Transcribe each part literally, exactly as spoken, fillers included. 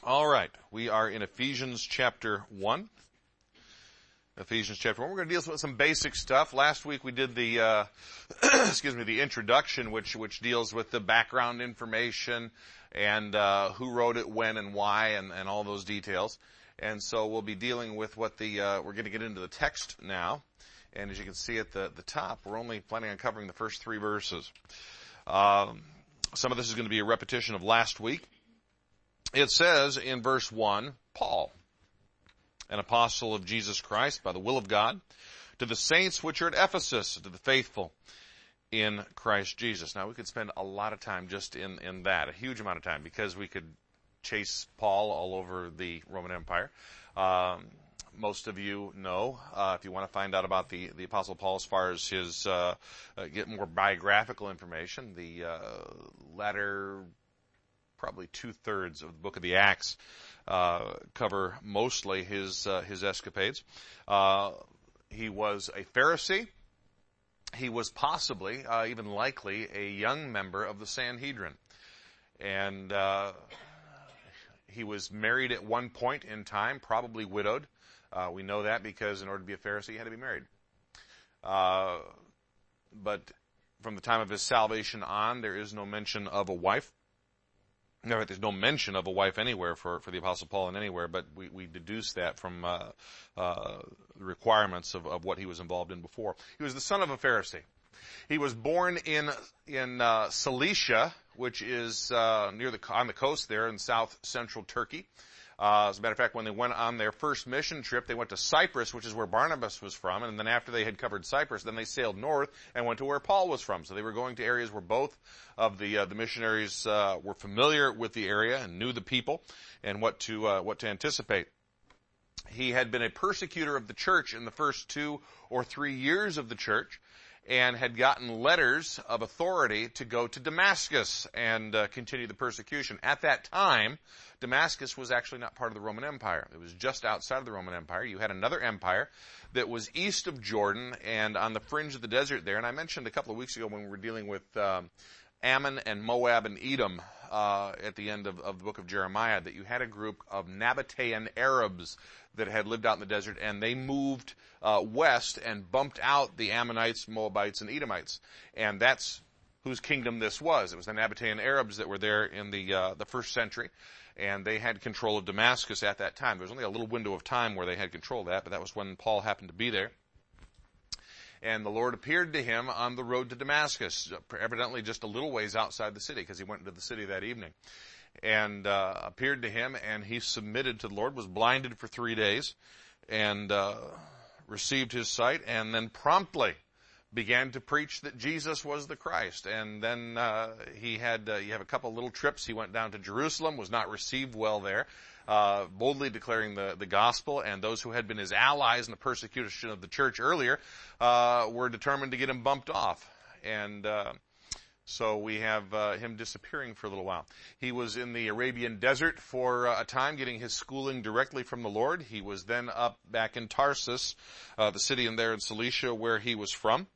All right, we are in Ephesians chapter one. Ephesians chapter one. We're going to deal with some basic stuff. Last week we did the, uh, excuse me, the introduction, which which deals with the background information and uh, who wrote it, when, and why, and, and all those details. And so we'll be dealing with what the uh, we're going to get into the text now. And as you can see at the the top, we're only planning on covering the first three verses. Um, some of this is going to be a repetition of last week. It says in verse one, Paul, an apostle of Jesus Christ by the will of God, to the saints which are at Ephesus, to the faithful in Christ Jesus. Now, we could spend a lot of time just in, in that, a huge amount of time, because we could chase Paul all over the Roman Empire. Um, most of you know, uh, if you want to find out about the, the Apostle Paul as far as his, uh, uh get more biographical information, the uh, latter probably two-thirds of the book of the Acts uh, cover mostly his uh, his escapades. Uh, he was a Pharisee. He was possibly, uh, even likely, a young member of the Sanhedrin. And uh, he was married at one point in time, probably widowed. Uh, we know that because in order to be a Pharisee, he had to be married. Uh, but from the time of his salvation on, there is no mention of a wife. No, there's no mention of a wife anywhere for, for the Apostle Paul in anywhere, but we, we deduce that from uh, uh, the requirements of, of what he was involved in before. He was the son of a Pharisee. He was born in in uh, Cilicia, which is uh, near the on the coast there in south central Turkey. Uh, as a matter of fact, when they went on their first mission trip, they went to Cyprus, which is where Barnabas was from, and then after they had covered Cyprus, then they sailed north and went to where Paul was from. So they were going to areas where both of the uh, the missionaries uh, were familiar with the area and knew the people and what to uh, what to anticipate. He had been a persecutor of the church in the first two or three years of the church, and had gotten letters of authority to go to Damascus and uh, continue the persecution. At that time, Damascus was actually not part of the Roman Empire. It was just outside of the Roman Empire. You had another empire that was east of Jordan and on the fringe of the desert there. And I mentioned a couple of weeks ago when we were dealing with um, Ammon and Moab and Edom uh, at the end of, of the book of Jeremiah, that you had a group of Nabatean Arabs that had lived out in the desert, and they moved uh, west and bumped out the Ammonites, Moabites, and Edomites. And that's whose kingdom this was. It was the Nabatean Arabs that were there in the uh, the first century, and they had control of Damascus at that time. There was only a little window of time where they had control of that, but that was when Paul happened to be there. And the Lord appeared to him on the road to Damascus, evidently just a little ways outside the city, because he went into the city that evening. And uh, appeared to him, and he submitted to the Lord, was blinded for three days, and uh, received his sight, and then promptly began to preach that Jesus was the Christ. And then uh, he had, uh, you have a couple little trips. He went down to Jerusalem, was not received well there, uh, boldly declaring the, the gospel, and those who had been his allies in the persecution of the church earlier uh, were determined to get him bumped off. And uh, So we have uh, him disappearing for a little while. He was in the Arabian desert for uh, a time, getting his schooling directly from the Lord. He was then up back in Tarsus, uh, the city in there in Cilicia where he was from.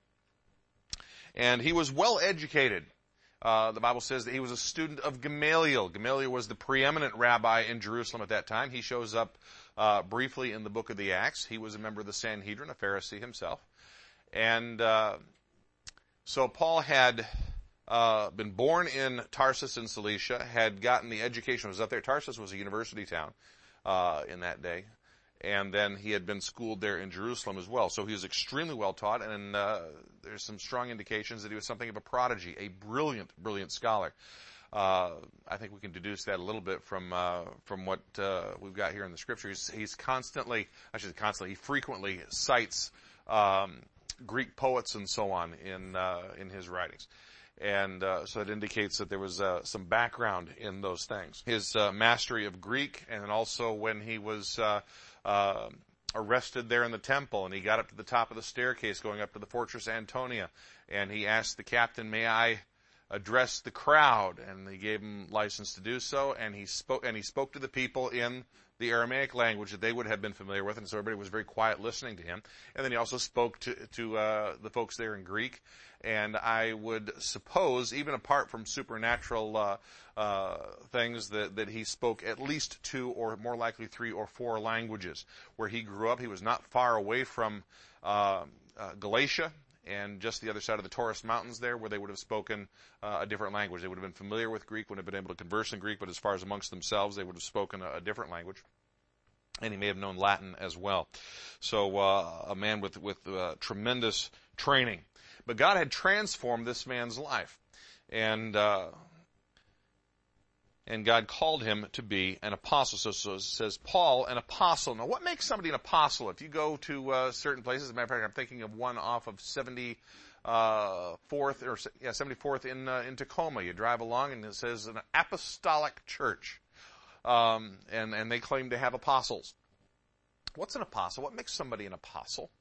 And he was well educated. Uh, the Bible says that he was a student of Gamaliel. Gamaliel was the preeminent rabbi in Jerusalem at that time. He shows up uh, briefly in the book of the Acts. He was a member of the Sanhedrin, a Pharisee himself. And uh, so Paul had Uh, been born in Tarsus in Cilicia, had gotten the education, was up there. Tarsus was a university town uh, in that day. And then he had been schooled there in Jerusalem as well. So he was extremely well taught, and uh, there's some strong indications that he was something of a prodigy, a brilliant, brilliant scholar. Uh, I think we can deduce that a little bit from uh, from what uh, we've got here in the Scripture. He's, he's constantly, I should say constantly, he frequently cites um, Greek poets and so on in uh, in his writings. And uh, so it indicates that there was uh, some background in those things. His uh, mastery of Greek, and also when he was uh, uh, arrested there in the temple, and he got up to the top of the staircase going up to the Fortress Antonia, and he asked the captain, may I address the crowd, and he gave him license to do so, and he spoke, and he spoke to the people in the Aramaic language that they would have been familiar with, and so everybody was very quiet listening to him. And then he also spoke to, to, uh, the folks there in Greek, and I would suppose, even apart from supernatural, uh, uh, things, that, that he spoke at least two, or more likely three or four languages. Where he grew up, he was not far away from, uh, uh Galatia, and just the other side of the Taurus Mountains there, where they would have spoken uh, a different language. They would have been familiar with Greek, would have been able to converse in Greek, but as far as amongst themselves, they would have spoken a, a different language. And he may have known Latin as well. So uh, a man with, with uh, tremendous training. But God had transformed this man's life. And uh, and God called him to be an apostle. So, so it says, Paul, an apostle. Now, what makes somebody an apostle? If you go to uh, certain places, as a matter of fact, I'm thinking of one off of seventy-fourth, or yeah, seventy-fourth in uh, in Tacoma. You drive along, and it says an apostolic church, um, and and they claim to have apostles. What's an apostle? What makes somebody an apostle?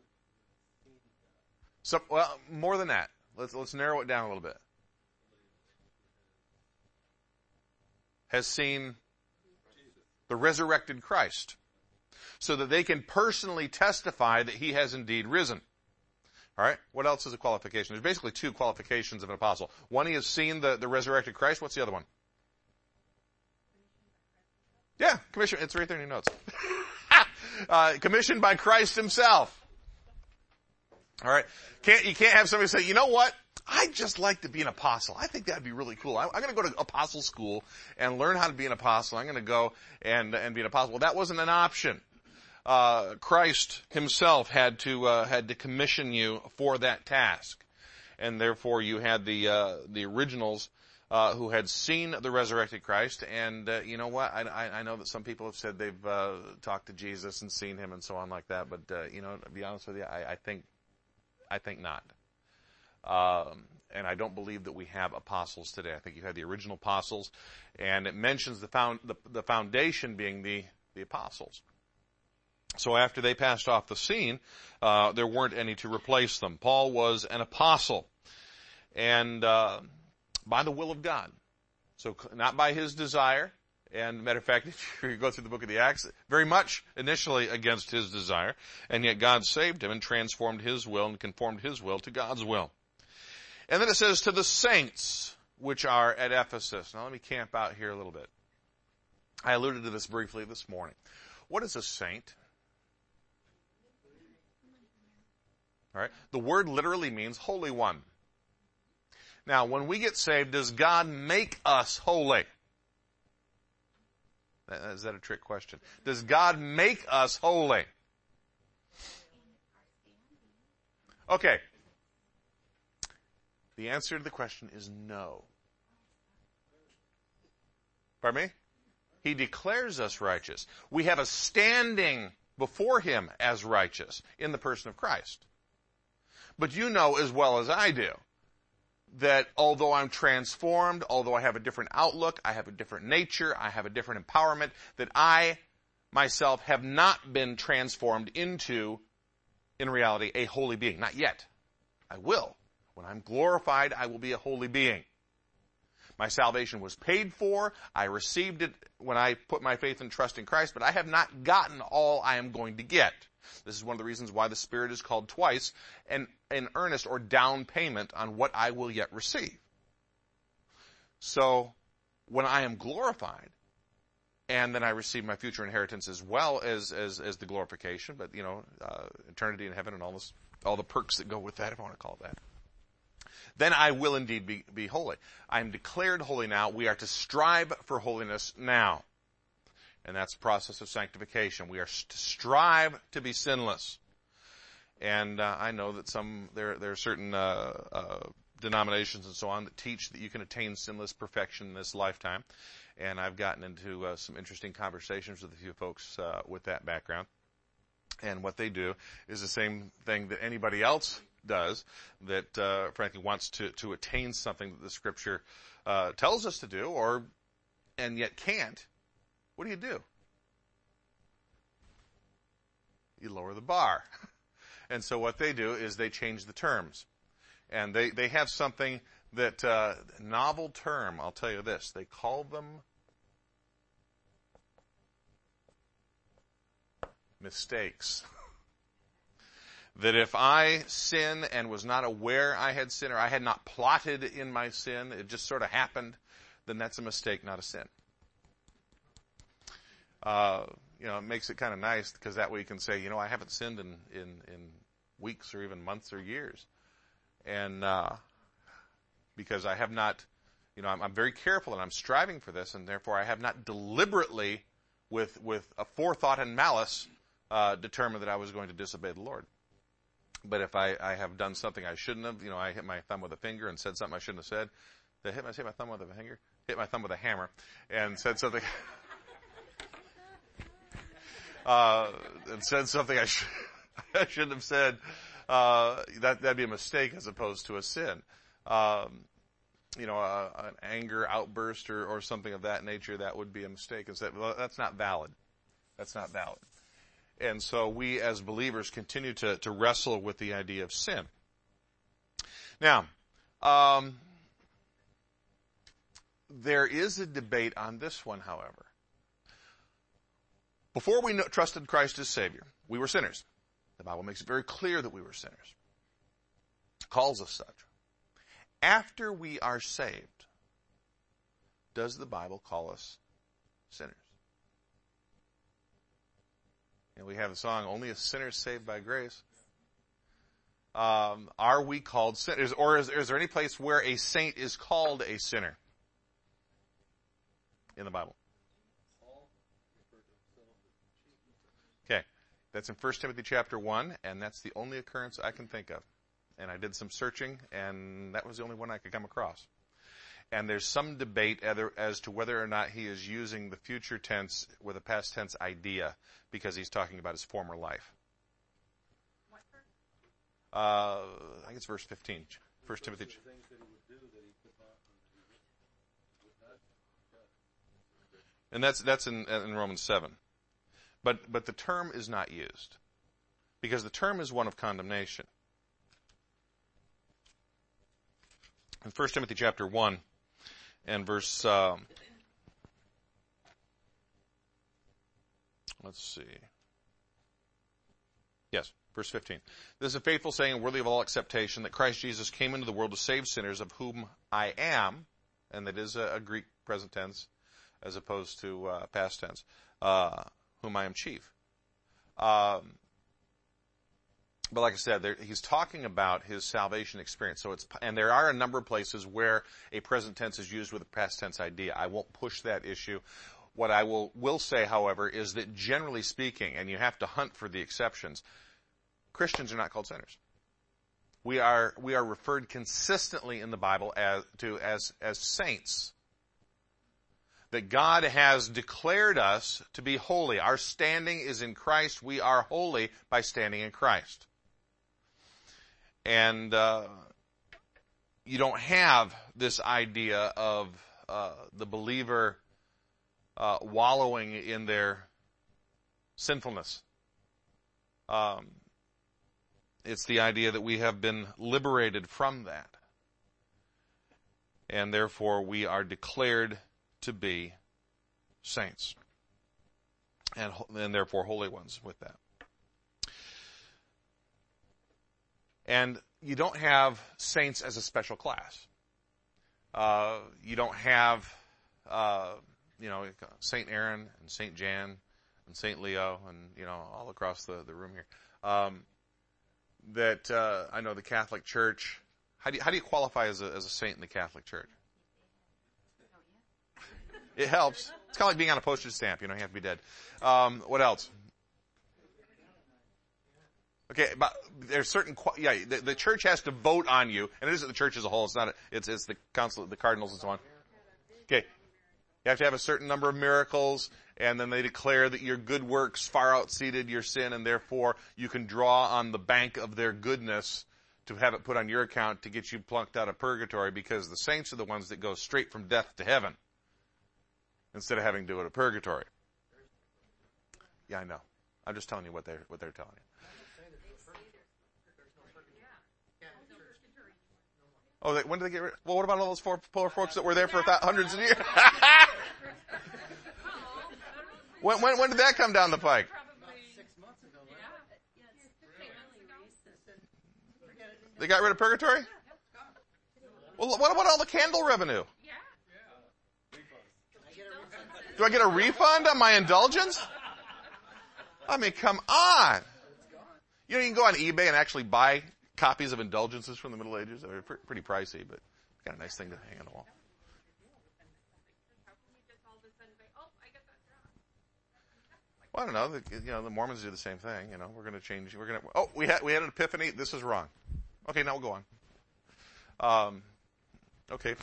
So, well, more than that. Let's let's narrow it down a little bit. Has seen the resurrected Christ, so that they can personally testify that he has indeed risen. All right? What else is a qualification? There's basically two qualifications of an apostle. One, he has seen the, the resurrected Christ. What's the other one? Yeah, commission. It's right there in your notes. uh, commissioned by Christ himself. All right? Can't, you can't have somebody say, you know what? I'd just like to be an apostle. I think that'd be really cool. I, I'm going to go to apostle school and learn how to be an apostle. I'm going to go and and be an apostle. Well, that wasn't an option. Uh, Christ himself had to uh, had to commission you for that task, and therefore you had the uh, the originals uh, who had seen the resurrected Christ. And uh, you know what? I, I, I know that some people have said they've uh, talked to Jesus and seen him and so on like that. But uh, you know, to be honest with you, I, I think I think not. Um, and I don't believe that we have apostles today. I think you had the original apostles, and it mentions the found the, the foundation being the the apostles. So after they passed off the scene, uh, there weren't any to replace them. Paul was an apostle, and uh, by the will of God. So not by his desire. And matter of fact, if you go through the book of the Acts, very much initially against his desire, and yet God saved him and transformed his will and conformed his will to God's will. And then it says, to the saints which are at Ephesus. Now let me camp out here a little bit. I alluded to this briefly this morning. What is a saint? All right. The word literally means holy one. Now, when we get saved, does God make us holy? Is that a trick question? Does God make us holy? Okay. The answer to the question is no. Pardon me? He declares us righteous. We have a standing before him as righteous in the person of Christ. But you know as well as I do that although I'm transformed, although I have a different outlook, I have a different nature, I have a different empowerment, that I myself have not been transformed into, in reality, a holy being. Not yet. I will. When I'm glorified, I will be a holy being. My salvation was paid for. I received it when I put my faith and trust in Christ, but I have not gotten all I am going to get. This is one of the reasons why the Spirit is called twice an, an earnest or down payment on what I will yet receive. So, when I am glorified, and then I receive my future inheritance as well as, as, as the glorification, but, you know, uh, eternity in heaven and all this, all the perks that go with that, if I want to call it that. Then I will indeed be, be holy. I am declared holy now. We are to strive for holiness now. And that's the process of sanctification. We are to strive to be sinless. And uh, I know that some there there are certain uh, uh, denominations and so on that teach that you can attain sinless perfection in this lifetime. And I've gotten into uh, some interesting conversations with a few folks uh, with that background. And what they do is the same thing that anybody else does that, uh, frankly, wants to, to attain something that the Scripture uh, tells us to do, or and yet can't. What do you do? You lower the bar. And so what they do is they change the terms. And they, they have something that uh, novel term, I'll tell you this, they call them mistakes. That if I sin and was not aware I had sinned, or I had not plotted in my sin, it just sort of happened, then that's a mistake, not a sin. Uh, you know, it makes it kind of nice because that way you can say, you know, I haven't sinned in, in, in weeks or even months or years. And uh, because I have not, you know, I'm, I'm very careful and I'm striving for this, and therefore I have not deliberately, with, with a forethought and malice, uh, determined that I was going to disobey the Lord. But if I, I have done something I shouldn't have, you know, I hit my thumb with a finger and said something I shouldn't have said. Did I hit my, say my thumb with a finger? Hit my thumb with a hammer and said something, uh, and said something I, sh- I shouldn't have said. Uh, that, that'd be a mistake as opposed to a sin. Um, you know, a, an anger outburst or, or something of that nature, that would be a mistake. And said, well, that's not valid. That's not valid. And so we as believers continue to, to wrestle with the idea of sin. Now, um, there is a debate on this one, however. Before we know, trusted Christ as Savior, we were sinners. The Bible makes it very clear that we were sinners. It calls us such. After we are saved, does the Bible call us sinners? And we have the song, "Only a sinner saved by grace." Um, are we called sinners? Or is, is there any place where a saint is called a sinner in the Bible? Okay. That's in First Timothy chapter one, and that's the only occurrence I can think of. And I did some searching, and that was the only one I could come across. And there's some debate as to whether or not he is using the future tense with a past tense idea because he's talking about his former life. Uh, I think it's verse fifteen. First Timothy. And that's that's in, in Romans seven. But but the term is not used because the term is one of condemnation. In First Timothy chapter one and verse, um, let's see. Yes, verse fifteen. This is a faithful saying, worthy of all acceptation, that Christ Jesus came into the world to save sinners, of whom I am, and that is a, a Greek present tense as opposed to uh, past tense, uh, whom I am chief. Um, But like I said, there, he's talking about his salvation experience. So it's, and there are a number of places where a present tense is used with a past tense idea. I won't push that issue. What I will, will say, however, is that generally speaking, and you have to hunt for the exceptions, Christians are not called sinners. We are, we are referred consistently in the Bible as, to, as, as saints. That God has declared us to be holy. Our standing is in Christ. We are holy by standing in Christ. And uh, you don't have this idea of uh, the believer uh, wallowing in their sinfulness. Um, it's the idea that we have been liberated from that. And therefore we are declared to be saints. And, and therefore holy ones with that. And you don't have saints as a special class. Uh, you don't have, uh, you know, Saint Aaron and Saint Jan and Saint Leo and, you know, all across the, the room here. Um, that, uh, I know the Catholic Church, how do you, how do you qualify as a, as a saint in the Catholic Church? It helps. It's kind of like being on a postage stamp, you know, you have to be dead. Um, what else? Okay, but there's certain, yeah, the, the church has to vote on you, and it isn't the church as a whole, it's not, a, it's, it's the council, the cardinals and so on. Okay. You have to have a certain number of miracles, and then they declare that your good works far outseated your sin, and therefore you can draw on the bank of their goodness to have it put on your account to get you plunked out of purgatory, because the saints are the ones that go straight from death to heaven, instead of having to go to purgatory. Yeah, I know. I'm just telling you what they're, what they're telling you. Oh, they, when did they get rid? Well, what about all those four poor folks that were there for th- hundreds of years? when, when when did that come down the pike? They got rid of purgatory? Well, what about all the candle revenue? Do I get a refund on my indulgence? I mean, come on. You know, you can go on eBay and actually buy copies of indulgences from the Middle Ages. They're pretty pricey, but got a nice thing to hang on the wall. Well, I don't know. The, you know, the Mormons do the same thing. You know, we're going to change. We're going to. Oh, we had we had an epiphany. This is wrong. Okay, now we'll go on. Um, okay.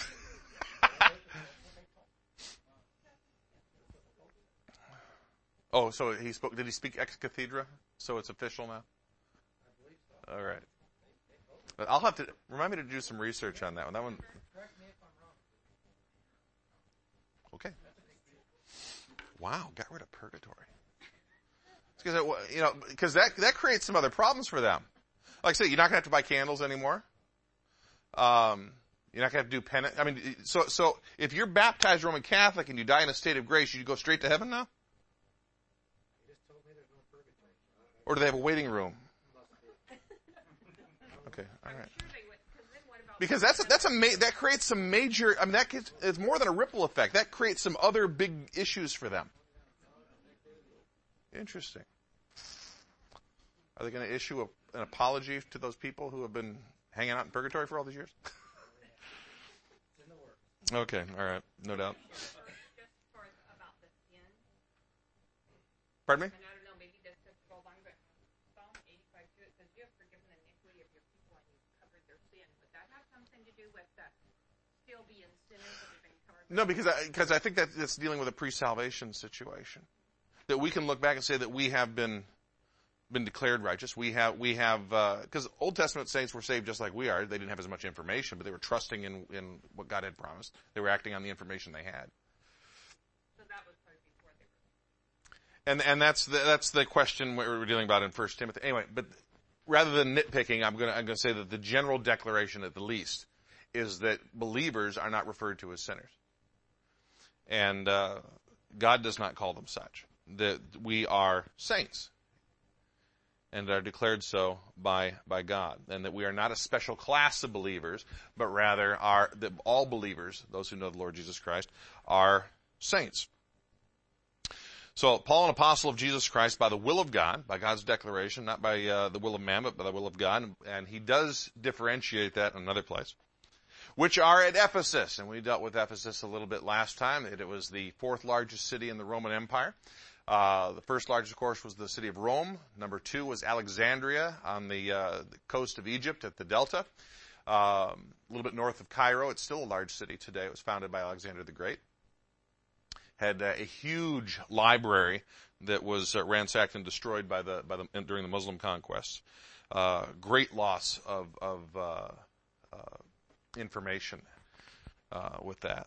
Oh, so he spoke. Did he speak ex cathedra? So it's official now. All right. But I'll have to remind me to do some research on that one. That one. Okay. Wow, got rid of purgatory. Because you know, because that that creates some other problems for them. Like I said, you're not going to have to buy candles anymore. Um, you're not going to have to do penance. I mean, so so if you're baptized Roman Catholic and you die in a state of grace, you go straight to heaven now? Or do they have a waiting room? Okay, all right. Because that's a, that's a ma- that creates some major. I mean, that gets, it's more than a ripple effect. That creates some other big issues for them. Interesting. Are they going to issue a, an apology to those people who have been hanging out in purgatory for all these years? Okay, all right, no doubt. Pardon me? No, because I, because I think that it's dealing with a pre-salvation situation. That we can look back and say that we have been been declared righteous. We have we have because uh, Old Testament saints were saved just like we are. They didn't have as much information, but they were trusting in in what God had promised. They were acting on the information they had. So that was probably before they were. And and that's the, that's the question we're dealing about in First Timothy. Anyway, but rather than nitpicking, I'm going to I'm going to say that the general declaration, at the least, is that believers are not referred to as sinners. And uh, God does not call them such. That we are saints and are declared so by by God. And that we are not a special class of believers, but rather are that all believers, those who know the Lord Jesus Christ, are saints. So Paul, an apostle of Jesus Christ by the will of God, by God's declaration, not by uh, the will of man, but by the will of God. And he does differentiate that in another place. Which are at Ephesus. And we dealt with Ephesus a little bit last time. It was the fourth largest city in the Roman Empire. Uh, the first largest, of course, was the city of Rome. Number two was Alexandria on the, uh, the coast of Egypt at the Delta. Um, a little bit north of Cairo. It's still a large city today. It was founded by Alexander the Great. Had uh, a huge library that was uh, ransacked and destroyed by the, by the, during the Muslim conquests. Uh, great loss of, of, uh, uh, information uh, with that.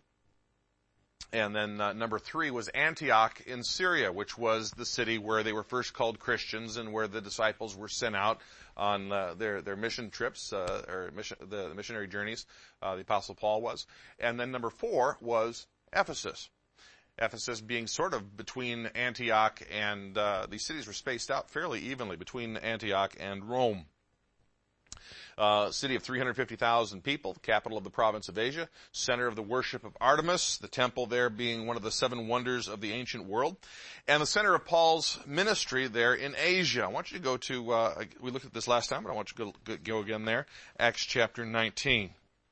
And then uh, number three was Antioch in Syria, which was the city where they were first called Christians and where the disciples were sent out on uh, their their mission trips uh, or mission, the, the missionary journeys. Uh, the Apostle Paul was. And then number four was Ephesus. Ephesus being sort of between Antioch and uh, these cities were spaced out fairly evenly between Antioch and Rome. Uh, city of three hundred fifty thousand people, the capital of the province of Asia, center of the worship of Artemis, the temple there being one of the seven wonders of the ancient world, and the center of Paul's ministry there in Asia. I want you to go to, uh, we looked at this last time, but I want you to go, go again there, Acts chapter nineteen.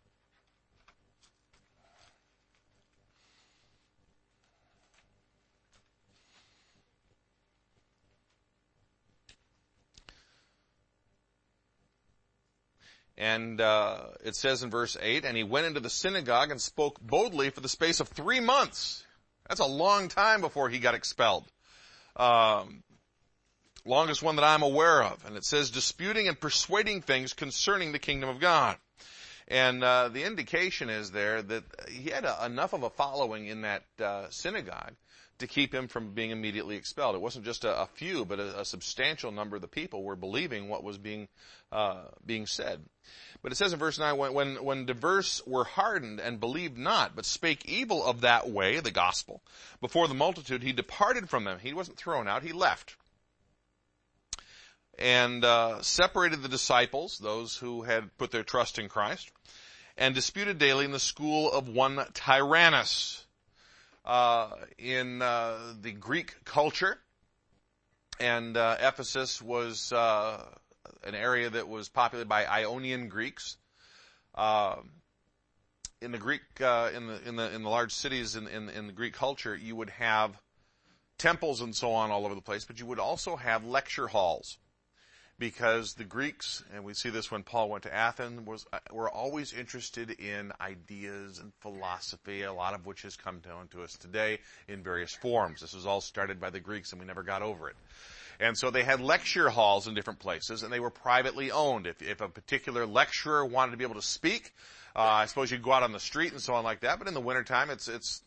And uh, it says in verse eight, and he went into the synagogue and spoke boldly for the space of three months. That's a long time before he got expelled. Um, longest one that I'm aware of. And it says, disputing and persuading things concerning the kingdom of God. And uh, the indication is there that he had a, enough of a following in that uh, synagogue to keep him from being immediately expelled. It wasn't just a, a few, but a, a substantial number of the people were believing what was being uh, being said. But it says in verse nine, when, when, when diverse were hardened and believed not, but spake evil of that way, the gospel, before the multitude, he departed from them. He wasn't thrown out, he left. And uh, separated the disciples, those who had put their trust in Christ, and disputed daily in the school of one Tyrannus. Uh, in uh, the Greek culture, and uh, Ephesus was uh, an area that was populated by Ionian Greeks. Uh, in the Greek, uh, in the in the in the large cities in, in in the Greek culture, you would have temples and so on all over the place, but you would also have lecture halls. Because the Greeks, and we see this when Paul went to Athens, was were always interested in ideas and philosophy, a lot of which has come down to us today in various forms. This was all started by the Greeks, and we never got over it. And so they had lecture halls in different places, and they were privately owned. If, if a particular lecturer wanted to be able to speak, uh, I suppose you'd go out on the street and so on like that, but in the wintertime, it's it's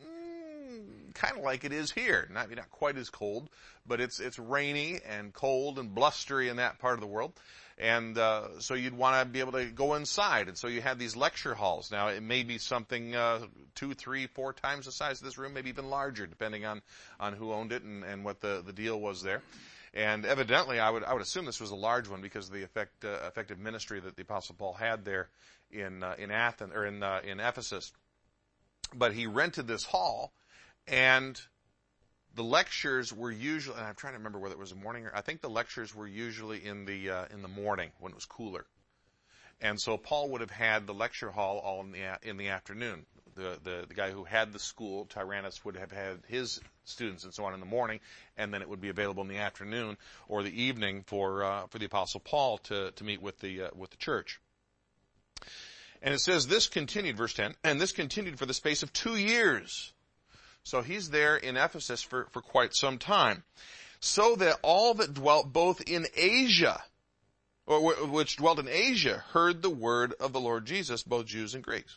kind of like it is here. Not, not quite as cold, but it's it's rainy and cold and blustery in that part of the world. And uh, so you'd want to be able to go inside. And so you had these lecture halls. Now, it may be something uh, two, three, four times the size of this room, maybe even larger, depending on, on who owned it and, and what the, the deal was there. And evidently, I would I would assume this was a large one because of the effect, uh, effective ministry that the Apostle Paul had there in uh, in Athens or in uh, in Ephesus. But he rented this hall. And the lectures were usually, and I'm trying to remember whether it was a morning or, I think the lectures were usually in the, uh, in the morning when it was cooler. And so Paul would have had the lecture hall all in the, in the afternoon. The, the, the guy who had the school, Tyrannus, would have had his students and so on in the morning, and then it would be available in the afternoon or the evening for, uh, for the Apostle Paul to, to meet with the, uh, with the church. And it says this continued, verse ten, and this continued for the space of two years. So he's there in Ephesus for, for quite some time. So that all that dwelt both in Asia, or which dwelt in Asia, heard the word of the Lord Jesus, both Jews and Greeks.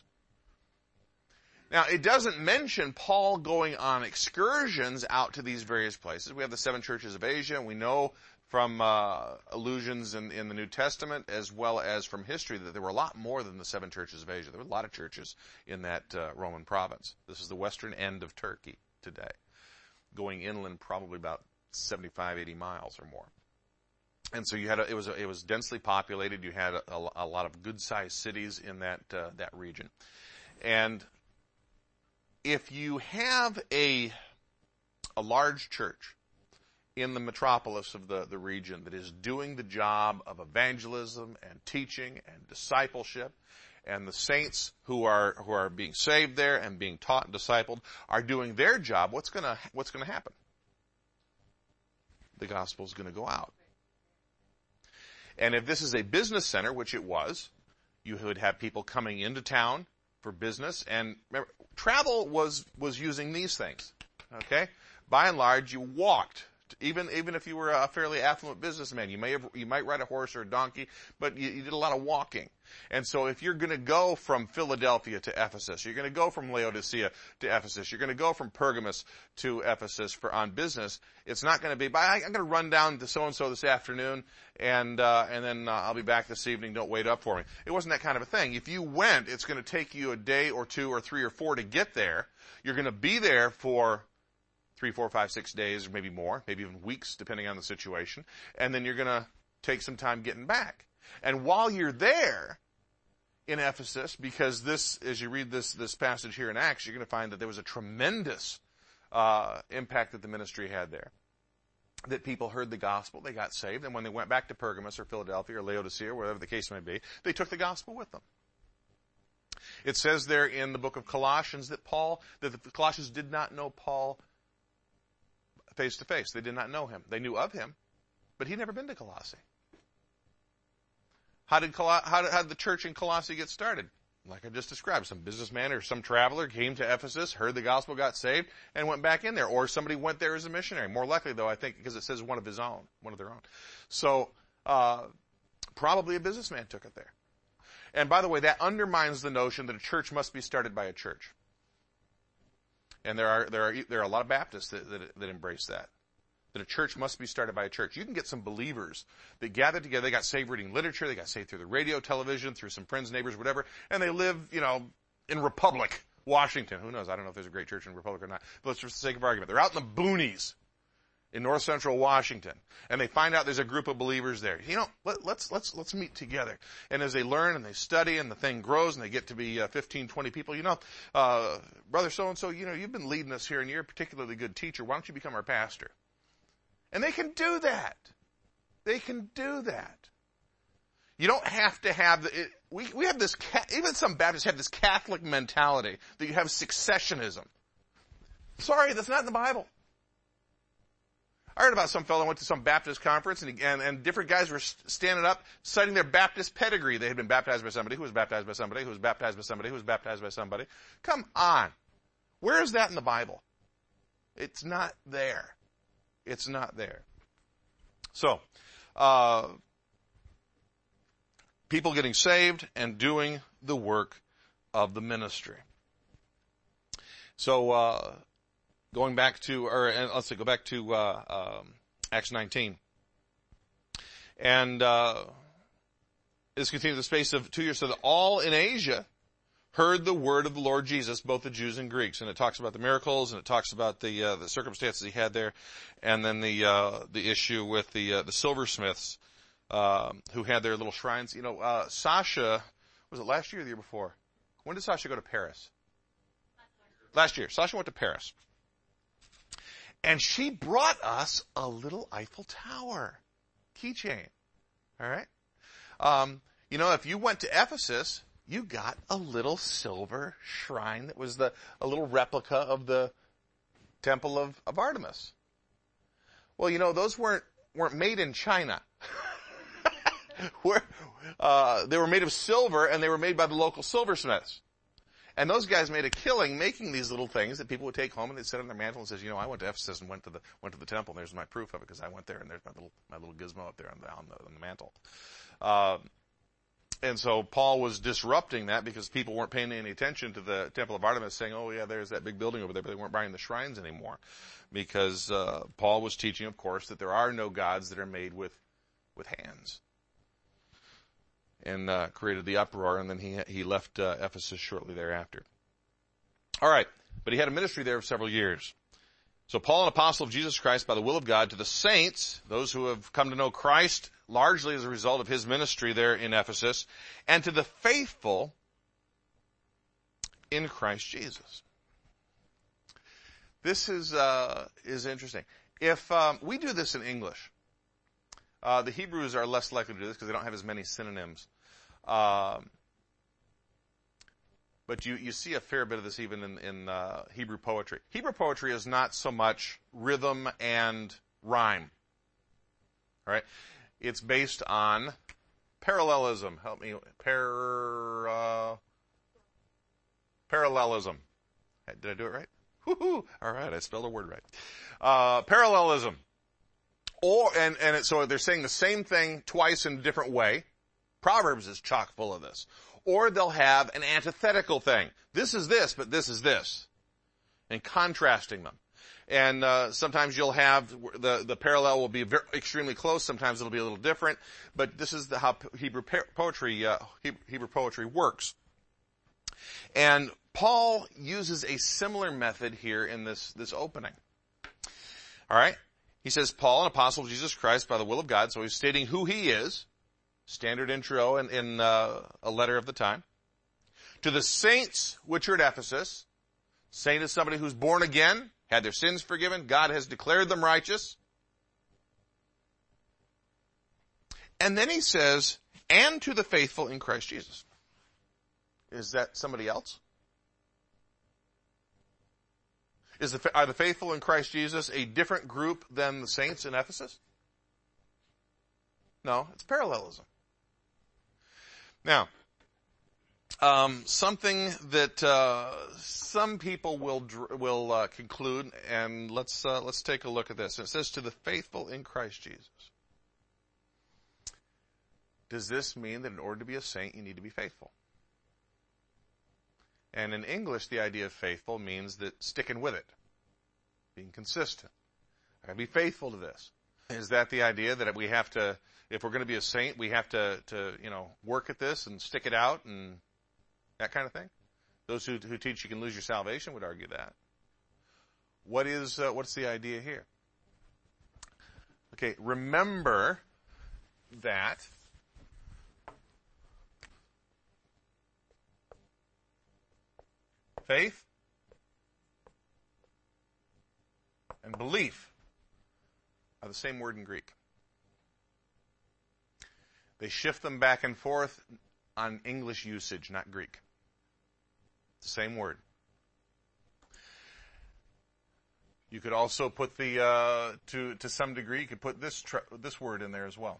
Now, it doesn't mention Paul going on excursions out to these various places. We have the seven churches of Asia, and we know from uh, allusions in, in the New Testament as well as from history that there were a lot more than the seven churches of Asia. There were a lot of churches in that uh, Roman province. This is the western end of Turkey today, going inland probably about seventy-five, eighty miles or more. And so you had a, it was a, it was densely populated. You had a, a, a lot of good-sized cities in that uh, that region. And if you have a a large church in the metropolis of the, the region that is doing the job of evangelism and teaching and discipleship, and the saints who are who are being saved there and being taught and discipled are doing their job, what's gonna what's gonna happen? The gospel's gonna go out. And if this is a business center, which it was, you would have people coming into town for business, and remember, travel was was using these things. Okay? By and large, you walked. Even even if you were a fairly affluent businessman, you may have you might ride a horse or a donkey, but you, you did a lot of walking. And so if you're going to go from Philadelphia to Ephesus, you're going to go from Laodicea to Ephesus, you're going to go from Pergamos to Ephesus for on business, it's not going to be, I'm going to run down to so-and-so this afternoon, and uh, and then uh, I'll be back this evening, don't wait up for me. It wasn't that kind of a thing. If you went, it's going to take you a day or two or three or four to get there. You're going to be there for three, four, five, six days, or maybe more, maybe even weeks, depending on the situation. And then you're going to take some time getting back. And while you're there in Ephesus, because this, as you read this, this passage here in Acts, you're going to find that there was a tremendous uh, impact that the ministry had there. That people heard the gospel, they got saved, and when they went back to Pergamos or Philadelphia or Laodicea or whatever the case may be, they took the gospel with them. It says there in the book of Colossians that Paul, that the Colossians did not know Paul face to face. They did not know him. They knew of him, but he'd never been to Colossae. How did, Col- how did, how did the church in Colossae get started? Like I just described, some businessman or some traveler came to Ephesus, heard the gospel, got saved, and went back in there. Or somebody went there as a missionary. More likely, though, I think, because it says one of his own, one of their own. So, uh, probably a businessman took it there. And by the way, that undermines the notion that a church must be started by a church. And there are, there are, there are a lot of Baptists that, that, that embrace that. That a church must be started by a church. You can get some believers that gather together. They got saved reading literature. They got saved through the radio, television, through some friends, neighbors, whatever. And they live, you know, in Republic, Washington. Who knows? I don't know if there's a great church in Republic or not. But let's just for the sake of argument. They're out in the boonies in north central Washington. And they find out there's a group of believers there. You know, let, let's, let's, let's meet together. And as they learn and they study and the thing grows and they get to be uh, fifteen, twenty people, you know, uh, brother so-and-so, you know, you've been leading us here and you're a particularly good teacher. Why don't you become our pastor? And they can do that. They can do that. You don't have to have the, it, we, we have this, even some Baptists have this Catholic mentality that you have successionism. Sorry, that's not in the Bible. I heard about some fellow who went to some Baptist conference and, and, and different guys were standing up citing their Baptist pedigree. They had been baptized by somebody who was baptized by somebody who was baptized by somebody who was baptized by somebody. Come on. Where is that in the Bible? It's not there. It's not there. So, uh, people getting saved and doing the work of the ministry. So, uh, going back to, or uh, let's see, go back to uh, um, Acts nineteen. And uh, this continued the space of two years, so that all in Asia heard the word of the Lord Jesus, both the Jews and Greeks. And it talks about the miracles, and it talks about the uh, the circumstances he had there, and then the uh, the issue with the uh, the silversmiths uh, who had their little shrines. You know, uh, Sasha, was it last year or the year before? When did Sasha go to Paris? Last year. Sasha went to Paris. And she brought us a little Eiffel Tower keychain. All right? Um, you know, if you went to Ephesus, you got a little silver shrine that was the a little replica of the temple of, of Artemis. Well, you know, those weren't weren't made in China. Where, uh, they were made of silver, and they were made by the local silversmiths. And those guys made a killing making these little things that people would take home and they'd sit on their mantle and says, you know, I went to Ephesus and went to the went to the temple, and there's my proof of it because I went there, and there's my little my little gizmo up there on the on the, on the mantle. Uh, and so Paul was disrupting that because people weren't paying any attention to the temple of Artemis, saying, oh yeah, there's that big building over there, but they weren't buying the shrines anymore, because uh, Paul was teaching, of course, that there are no gods that are made with with hands. And uh, created the uproar, and then he he left uh, Ephesus shortly thereafter. All right, but he had a ministry there of several years. So Paul, an apostle of Jesus Christ by the will of God, to the saints, those who have come to know Christ largely as a result of his ministry there in Ephesus, and to the faithful in Christ Jesus. This is uh, is interesting. If um, we do this in English, uh, the Hebrews are less likely to do this because they don't have as many synonyms. Um, but you, you see a fair bit of this even in, in uh, Hebrew poetry. Hebrew poetry is not so much rhythm and rhyme. All right? It's based on parallelism. Help me. Par, uh, parallelism. Did I do it right? Woo-hoo. All right, I spelled a word right. Uh, parallelism. Or, and, and it, so they're saying the same thing twice in a different way. Proverbs is chock full of this. Or they'll have an antithetical thing. This is this, but this is this. And contrasting them. And uh, sometimes you'll have, the, the parallel will be very, extremely close. Sometimes it'll be a little different. But this is the, how Hebrew poetry, uh, Hebrew poetry works. And Paul uses a similar method here in this, this opening. All right? He says, Paul, an apostle of Jesus Christ by the will of God. So he's stating who he is. Standard intro in, in uh, a letter of the time. To the saints which are at Ephesus. Saint is somebody who's born again, had their sins forgiven. God has declared them righteous. And then he says, and to the faithful in Christ Jesus. Is that somebody else? Is the, are the faithful in Christ Jesus a different group than the saints in Ephesus? No, it's parallelism. Now, um, something that uh, some people will will uh, conclude, and let's uh, let's take a look at this. It says, "To the faithful in Christ Jesus." Does this mean that in order to be a saint, you need to be faithful? And in English, the idea of faithful means that sticking with it, being consistent. I gotta be faithful to this. Is that the idea that we have to, if we're going to be a saint, we have to, to, you know, work at this and stick it out and that kind of thing? Those who, who teach you can lose your salvation would argue that. What is, uh, what's the idea here? Okay, remember that faith and belief are the same word in Greek. They shift them back and forth on English usage, not Greek. It's the same word. You could also put the, uh, to, to some degree, you could put this, tr- this word in there as well.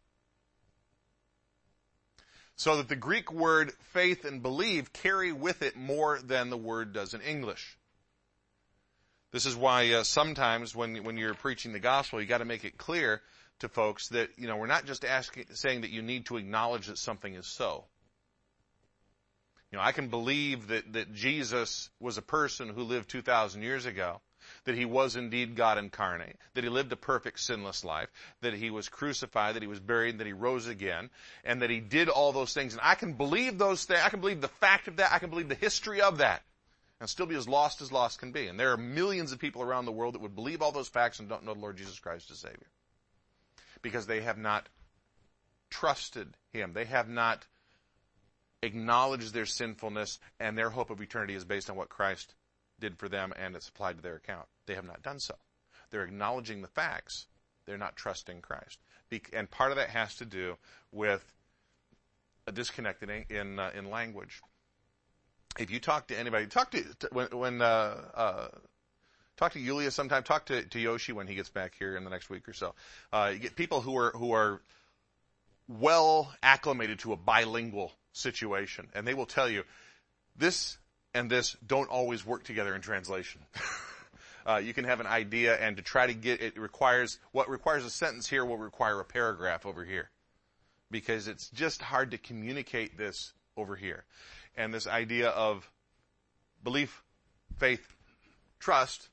So that the Greek word faith and believe carry with it more than the word does in English. This is why uh, sometimes when when you're preaching the gospel, you got to make it clear to folks that, you know, we're not just asking, saying that you need to acknowledge that something is so. You know, I can believe that, that Jesus was a person who lived two thousand years ago, that he was indeed God incarnate, that he lived a perfect sinless life, that he was crucified, that he was buried, that he rose again, and that he did all those things. And I can believe those things. I can believe the fact of that. I can believe the history of that, and still be as lost as lost can be. And there are millions of people around the world that would believe all those facts and don't know the Lord Jesus Christ as Savior, because they have not trusted him. They have not acknowledged their sinfulness, and their hope of eternity is based on what Christ did for them, and it's applied to their account. They have not done so. They're acknowledging the facts. They're not trusting Christ. Be- and part of that has to do with a disconnect in, in, uh, in language. If you talk to anybody, talk to, to when, when uh, uh, talk to Yulia sometime, talk to, to Yoshi when he gets back here in the next week or so. Uh, you get people who are, who are well acclimated to a bilingual situation, and they will tell you this and this don't always work together in translation. uh, you can have an idea, and to try to get it requires, what requires a sentence here will require a paragraph over here, because it's just hard to communicate this over here. And this idea of belief, faith, trust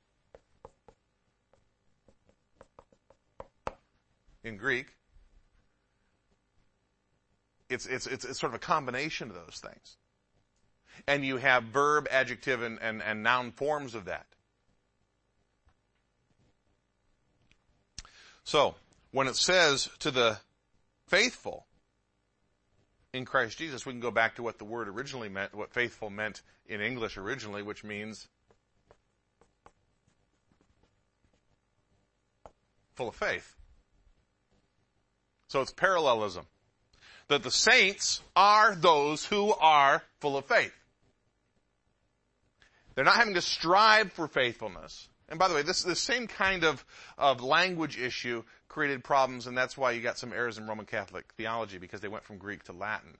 in Greek, it's, it's, it's, it's sort of a combination of those things. And you have verb, adjective, and, and, and noun forms of that. So, when it says to the faithful in Christ Jesus, we can go back to what the word originally meant, what faithful meant in English originally, which means full of faith. So it's parallelism. That the saints are those who are full of faith. They're not having to strive for faithfulness. And by the way, this, this same kind of, of language issue created problems, and that's why you got some errors in Roman Catholic theology, because they went from Greek to Latin.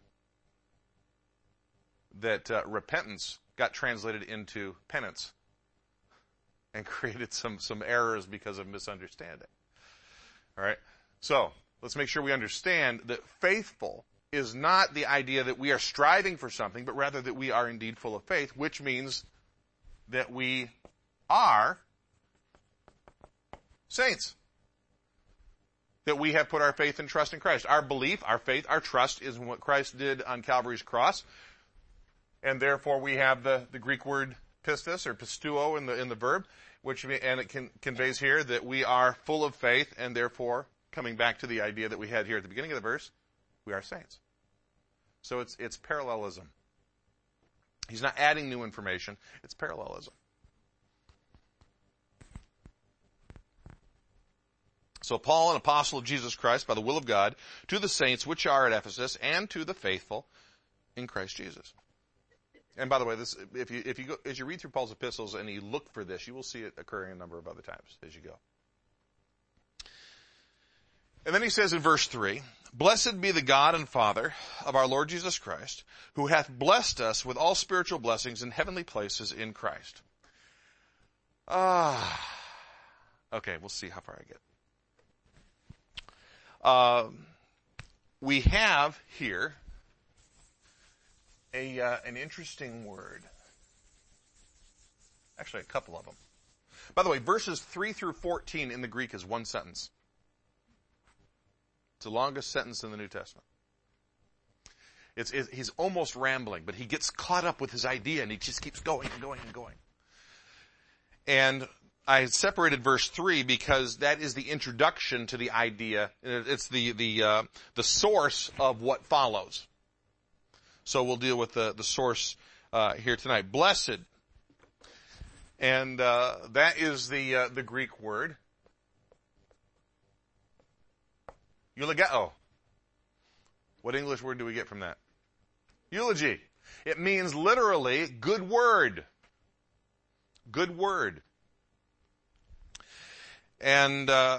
That uh, repentance got translated into penance and created some, some errors because of misunderstanding. All right? So, let's make sure we understand that faithful is not the idea that we are striving for something, but rather that we are indeed full of faith, which means that we are saints. That we have put our faith and trust in Christ. Our belief, our faith, our trust is in what Christ did on Calvary's cross. And therefore we have the, the Greek word pistis or pistuo in the, in the verb, which, and it can, conveys here that we are full of faith, and therefore, coming back to the idea that we had here at the beginning of the verse, we are saints. So it's, it's parallelism. He's not adding new information. It's parallelism. So Paul, an apostle of Jesus Christ, by the will of God, to the saints which are at Ephesus, and to the faithful in Christ Jesus. And by the way, this, if you, if you go, as you read through Paul's epistles and you look for this, you will see it occurring a number of other times as you go. And then he says in verse three, "Blessed be the God and Father of our Lord Jesus Christ, who hath blessed us with all spiritual blessings in heavenly places in Christ." Ah, okay, we'll see how far I get. Uh, we have here a uh, an interesting word. Actually, a couple of them. By the way, verses three through fourteen in the Greek is one sentence. It's the longest sentence in the New Testament. It's, it, he's almost rambling, but he gets caught up with his idea and he just keeps going and going and going. And I separated verse three because that is the introduction to the idea. It's the, the, uh, the source of what follows. So we'll deal with the, the source, uh, here tonight. Blessed. And, uh, that is the, uh, the Greek word. Eulogeo. What English word do we get from that? Eulogy. It means literally good word. Good word. And uh,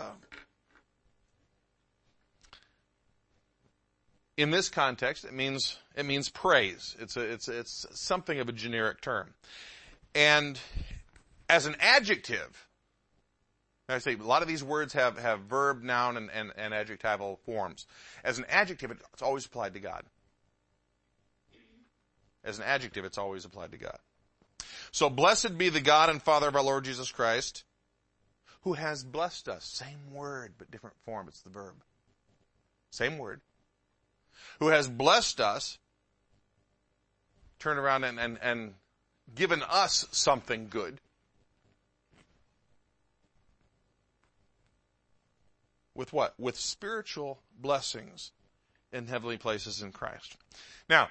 in this context, it means it means praise. It's a, it's it's something of a generic term. And as an adjective, I say a lot of these words have, have verb, noun, and, and, and adjectival forms. As an adjective, it's always applied to God. As an adjective, it's always applied to God. So blessed be the God and Father of our Lord Jesus Christ, who has blessed us. Same word, but different form. It's the verb. Same word. Who has blessed us, turned around and, and, and given us something good. With what? With spiritual blessings in heavenly places in Christ. Now,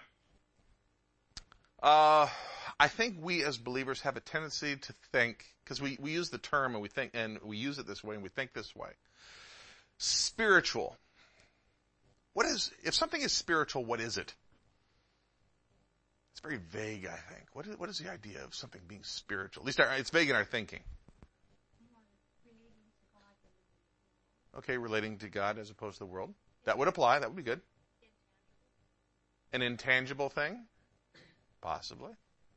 uh, I think we as believers have a tendency to think, because we, we use the term and we think, and we use it this way and we think this way. Spiritual. What is, if something is spiritual, what is it? It's very vague, I think. What is, what is the idea of something being spiritual? At least our, it's vague in our thinking. Okay, relating to God as opposed to the world. That would apply. That would be good. An intangible thing? Possibly.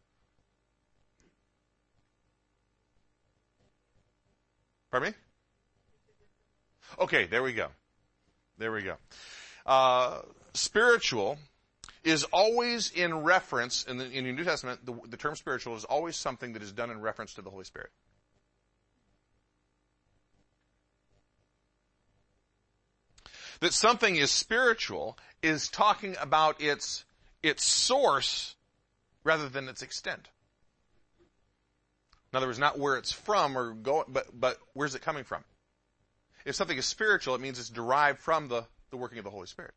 Pardon me? Okay, there we go. There we go. Uh, spiritual is always in reference, in the, in the New Testament, the, the term spiritual is always something that is done in reference to the Holy Spirit. That something is spiritual is talking about its, its source rather than its extent. In other words, not where it's from or going, but, but where's it coming from? If something is spiritual, it means it's derived from the, the working of the Holy Spirit.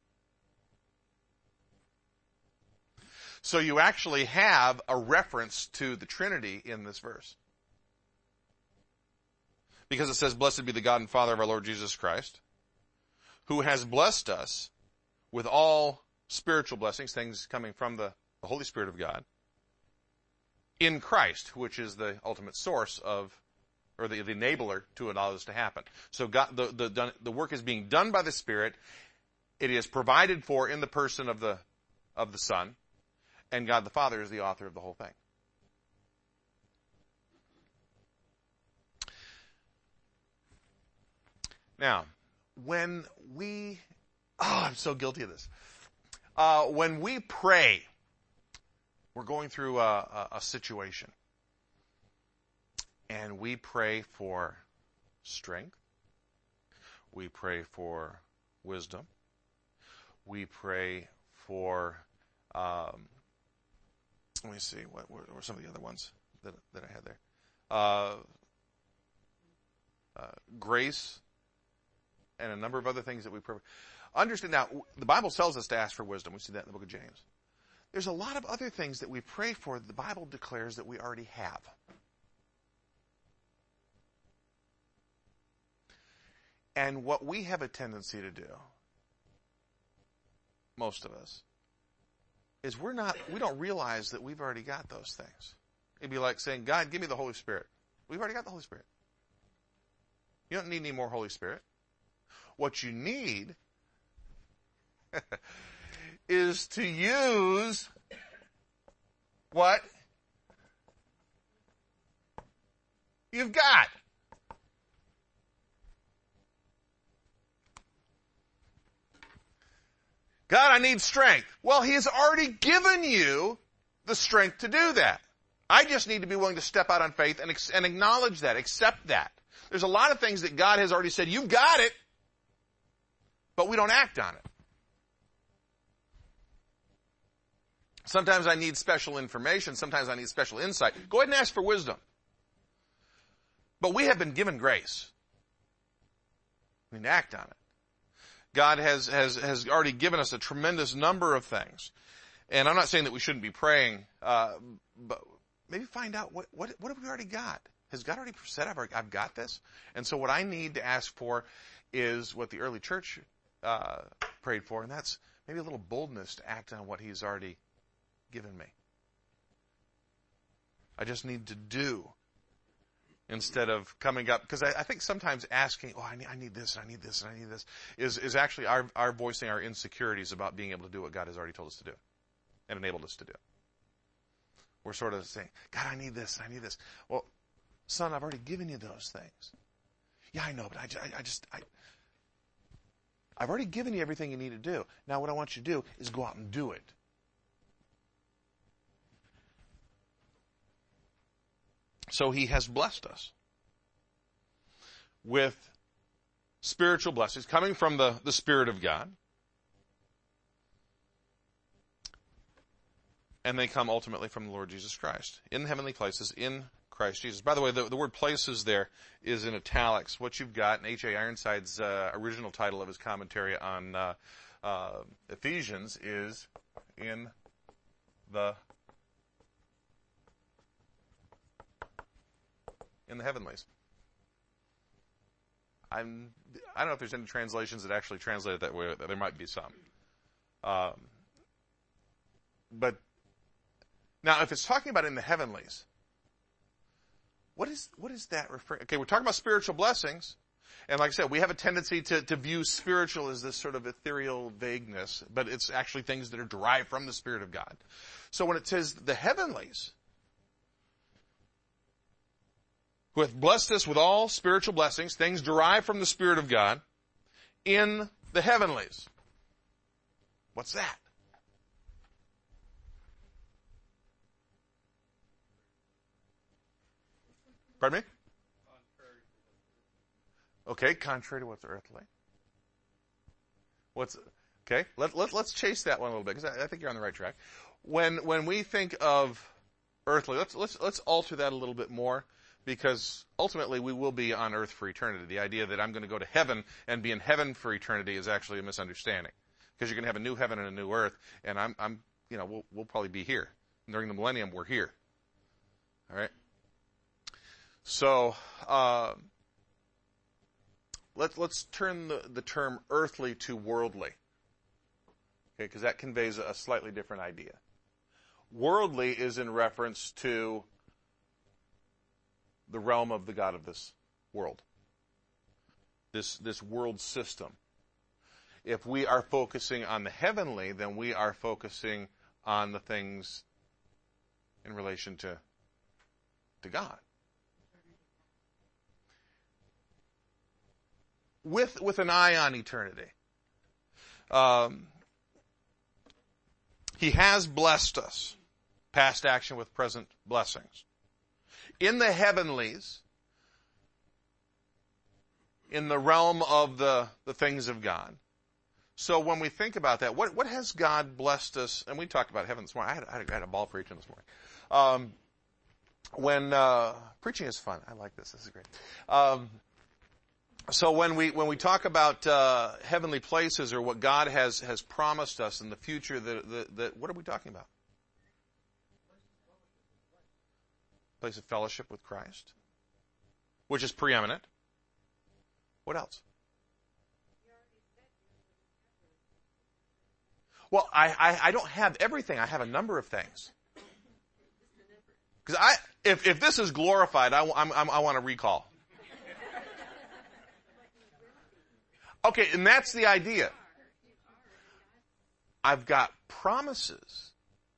So you actually have a reference to the Trinity in this verse. Because it says, blessed be the God and Father of our Lord Jesus Christ, who has blessed us with all spiritual blessings, things coming from the, the Holy Spirit of God, in Christ, which is the ultimate source of, or the, the enabler to allow this to happen. So God, the, the, the work is being done by the Spirit. It is provided for in the person of the, of the Son, and God the Father is the author of the whole thing. Now, when we, oh, I'm so guilty of this. Uh, when we pray, we're going through a, a, a situation, and we pray for strength. We pray for wisdom. We pray for, um, let me see, what were, were some of the other ones that, that I had there? Uh, uh, grace. And a number of other things that we pray. Understand now, the Bible tells us to ask for wisdom. We see that in the book of James. There's a lot of other things that we pray for that the Bible declares that we already have. And what we have a tendency to do, most of us, is we're not, we don't realize that we've already got those things. It'd be like saying, God, give me the Holy Spirit. We've already got the Holy Spirit. You don't need any more Holy Spirit. What you need is to use what you've got. God, I need strength. Well, He has already given you the strength to do that. I just need to be willing to step out on faith and, and acknowledge that, accept that. There's a lot of things that God has already said, you've got it, but we don't act on it. Sometimes I need special information. Sometimes I need special insight. Go ahead and ask for wisdom. But we have been given grace. We need to act on it. God has, has, has already given us a tremendous number of things. And I'm not saying that we shouldn't be praying, uh, but maybe find out what, what, what have we already got? Has God already said I've, I've got this? And so what I need to ask for is what the early church uh, prayed for, and that's maybe a little boldness to act on what He's already given me. I just need to do instead of coming up, because I, I think sometimes asking, oh, I need, I need this, and I need this, and I need this, is, is actually our, our voicing our insecurities about being able to do what God has already told us to do and enabled us to do. We're sort of saying, God, I need this, and I need this. Well, son, I've already given you those things. Yeah, I know, but I, I, I just, I, I've already given you everything you need to do. Now what I want you to do is go out and do it. So He has blessed us with spiritual blessings coming from the, the Spirit of God. And they come ultimately from the Lord Jesus Christ in the heavenly places in Christ Jesus. By the way, the, the word places there is in italics. What you've got in H A Ironside's uh, original title of his commentary on uh, uh, Ephesians is in the in the heavenlies. I'm, I don't know if there's any translations that actually translate it that way. There might be some. Um, but now, if it's talking about in the heavenlies, what is what is that referring? Okay, we're talking about spiritual blessings, and like I said, we have a tendency to, to view spiritual as this sort of ethereal vagueness, but it's actually things that are derived from the Spirit of God. So when it says the heavenlies, who hath blessed us with all spiritual blessings, things derived from the Spirit of God, in the heavenlies. What's that? Pardon me? Okay, contrary to what's earthly. What's okay? Let, let let's chase that one a little bit because I, I think you're on the right track. When when we think of earthly, let's let's let's alter that a little bit more. Because ultimately we will be on earth for eternity. The idea that I'm going to go to heaven and be in heaven for eternity is actually a misunderstanding. Because you're going to have a new heaven and a new earth, and I'm, I'm, you know, we'll, we'll probably be here. During the millennium, we're here. All right. So uh, let's let's turn the, the term earthly to worldly. Okay, because that conveys a slightly different idea. Worldly is in reference to the realm of the God of this world. This, this world system. If we are focusing on the heavenly, then we are focusing on the things in relation to, to God. With, with an eye on eternity. Um, he has blessed us. Past action with present blessings. In the heavenlies, in the realm of the, the things of God. So when we think about that, what, what has God blessed us? And we talked about heaven this morning. I had, I had a ball preaching this morning. Um, when, uh, preaching is fun. I like this. This is great. Um, so when we, when we talk about, uh, heavenly places or what God has, has promised us in the future, the, the, the, what are we talking about? Place of fellowship with Christ, which is preeminent. What else? Well, I, I, I don't have everything. I have a number of things. Because I, if, if this is glorified, I, I'm, I'm, I want to recall. Okay, and that's the idea. I've got promises.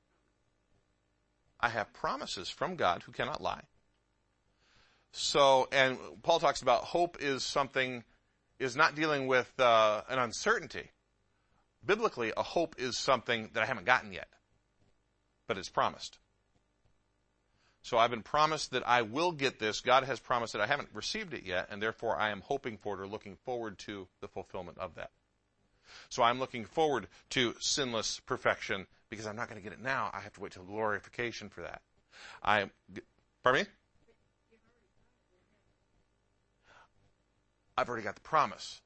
I have promises from God who cannot lie. So, and Paul talks about hope is something, is not dealing with uh, an uncertainty. Biblically, a hope is something that I haven't gotten yet, but it's promised. So I've been promised that I will get this. God has promised that I haven't received it yet, and therefore I am hoping for it or looking forward to the fulfillment of that. So I'm looking forward to sinless perfection because I'm not going to get it now. I have to wait till glorification for that. I, pardon me? I've already got the promise.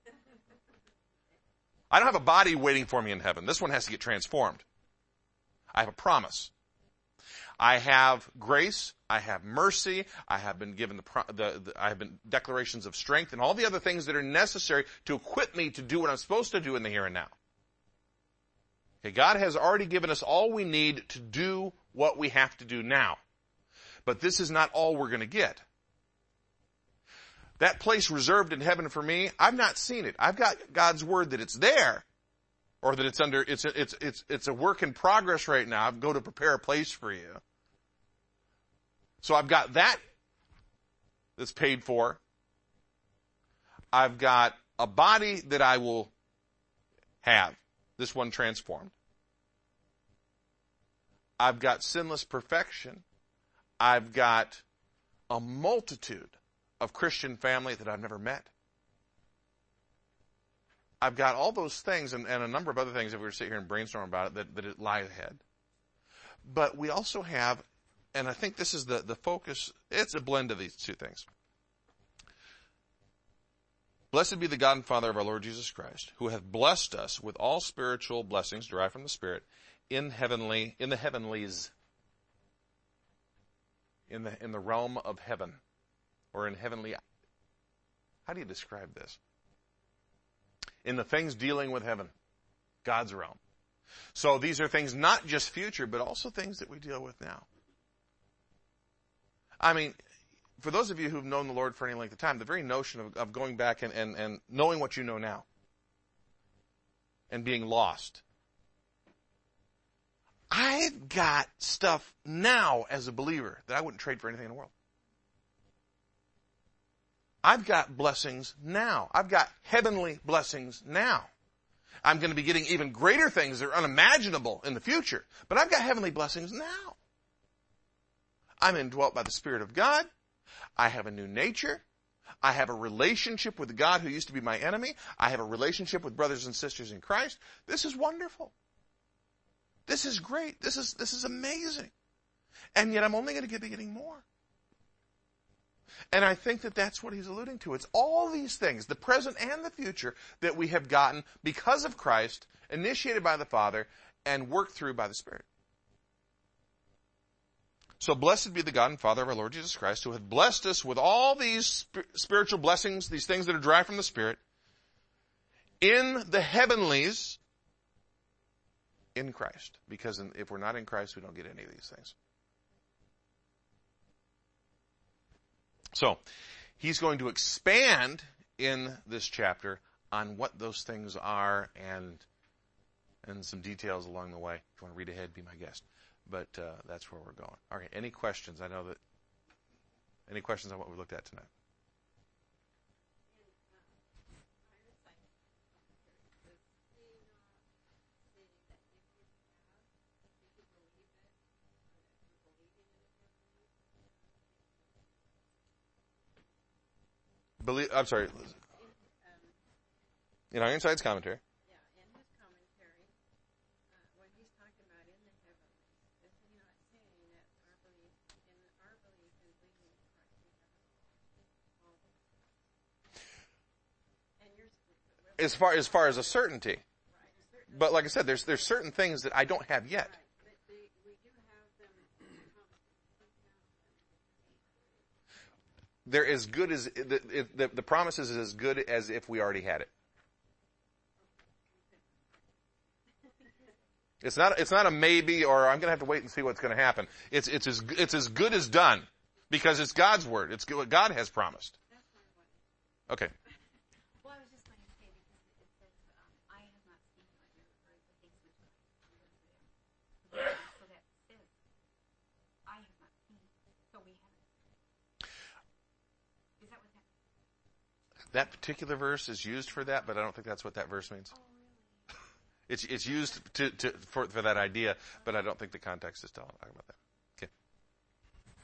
I don't have a body waiting for me in heaven. This one has to get transformed. I have a promise. I have grace. I have mercy. I have been given the, the, the I have been declarations of strength and all the other things that are necessary to equip me to do what I'm supposed to do in the here and now. Okay, God has already given us all we need to do what we have to do now. But this is not all we're going to get. That place reserved in heaven for me, I've not seen it. I've got God's word that it's there, or that it's under, it's a, it's, it's, it's a work in progress right now. I'm going to prepare a place for you. So I've got that that's paid for. I've got a body that I will have, this one transformed. I've got sinless perfection. I've got a multitude of Christian family that I've never met. I've got all those things and, and a number of other things if we were to sit here and brainstorm about it that, that it lie ahead. But we also have, and I think this is the, the focus, it's a blend of these two things. Blessed be the God and Father of our Lord Jesus Christ, who hath blessed us with all spiritual blessings derived from the Spirit in heavenly, in the heavenlies, in the, in the realm of heaven. Or in heavenly, how do you describe this? In the things dealing with heaven, God's realm. So these are things not just future, but also things that we deal with now. I mean, for those of you who've known the Lord for any length of time, the very notion of, of going back and, and, and knowing what you know now and being lost. I've got stuff now as a believer that I wouldn't trade for anything in the world. I've got blessings now. I've got heavenly blessings now. I'm going to be getting even greater things that are unimaginable in the future. But I've got heavenly blessings now. I'm indwelt by the Spirit of God. I have a new nature. I have a relationship with the God who used to be my enemy. I have a relationship with brothers and sisters in Christ. This is wonderful. This is great. This is, this is amazing. And yet I'm only going to be getting more. And I think that that's what he's alluding to. It's all these things, the present and the future, that we have gotten because of Christ, initiated by the Father, and worked through by the Spirit. So blessed be the God and Father of our Lord Jesus Christ, who hath blessed us with all these sp- spiritual blessings, these things that are derived from the Spirit, in the heavenlies, in Christ. Because in, if we're not in Christ, we don't get any of these things. So, he's going to expand in this chapter on what those things are and and some details along the way. If you want to read ahead, be my guest. But uh, that's where we're going. All right, any questions? I know that, any questions on what we looked at tonight? Believe, I'm sorry. In Ironside's commentary. Yeah, in his commentary, uh, when he's talking about in the heavens, is he not saying that our belief in our belief in believing in Christ we have all those? And you're as far as far as a certainty. right, certainly, But like I said, there's there's certain things that I don't have yet. right, but they, we do have them. They're as good as the, the the promise is as good as if we already had it. It's not it's not a maybe or I'm going to have to wait and see what's going to happen. It's it's as it's as good as done because it's God's word. It's what God has promised. Okay. Well, I was just going to say because it says, um, "I have not seen what your or the things which are there." So that says, "I have not seen." So we haven't. Is that what that? That particular verse is used for that, but I don't think that's what that verse means. Oh, really? It's it's used to, to for for that idea, but I don't think the context is telling about that. Okay.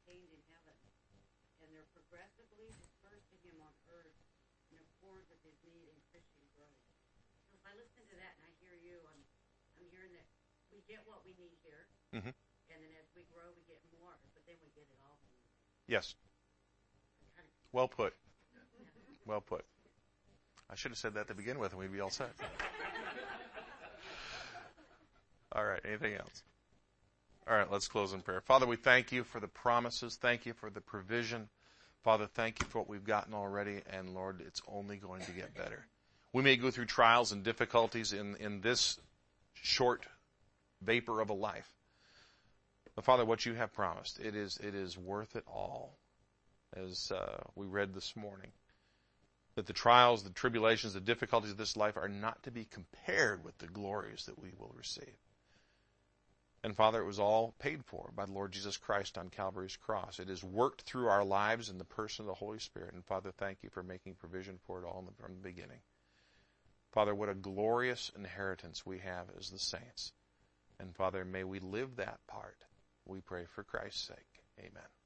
attained in heaven, and they're progressively dispersed to him on earth in accord with his need in Christian growth. So if I listen to that and I hear you, I'm, I'm hearing that we get what we need here, Mm-hmm. and then as we grow, we get more, but then we get it all. Yes. Well put. Well put. I should have said that to begin with, and we'd be all set. All right. Anything else? All right. Let's close in prayer. Father, we thank you for the promises. Thank you for the provision. Father, thank you for what we've gotten already. And Lord, it's only going to get better. We may go through trials and difficulties in, in this short vapor of a life. But Father, what you have promised, it is, it is worth it all. As uh, we read this morning, that the trials, the tribulations, the difficulties of this life are not to be compared with the glories that we will receive. And Father, it was all paid for by the Lord Jesus Christ on Calvary's cross. It is worked through our lives in the person of the Holy Spirit. And Father, thank you for making provision for it all from the beginning. Father, what a glorious inheritance we have as the saints. And Father, may we live that part. We pray for Christ's sake. Amen.